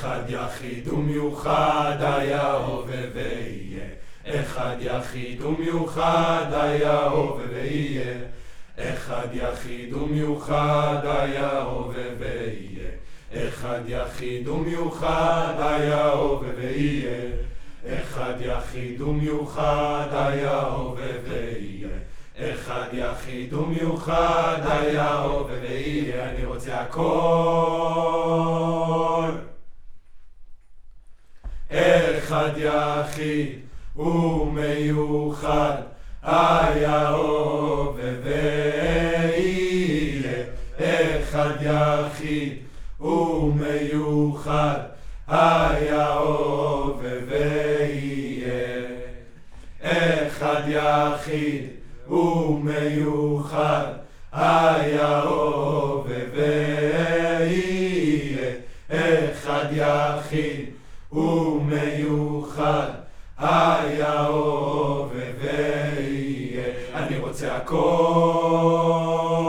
אחד יחיד ומיוחד היה הווה ויהיה. אחד יחיד ומיוחד היה הווה ויהיה. אחד יחיד ומיוחד היה הווה ויהיה. אחד יחיד ומיוחד היה הווה ויהיה. אחד יחיד ומיוחד היה הווה ויהיה. אחד יחיד ומיוחד היה הווה ויהיה. אני רוצה הכל. אחד יחיד ומיוחד היה הווה ויהיה. אחד יחיד ומיוחד היה הווה ויהיה. אחד יחיד ומיוחד היה הווה ויהיה. אחד יחיד ומיוחד היה הווה ויהיה. אני רוצה הכל.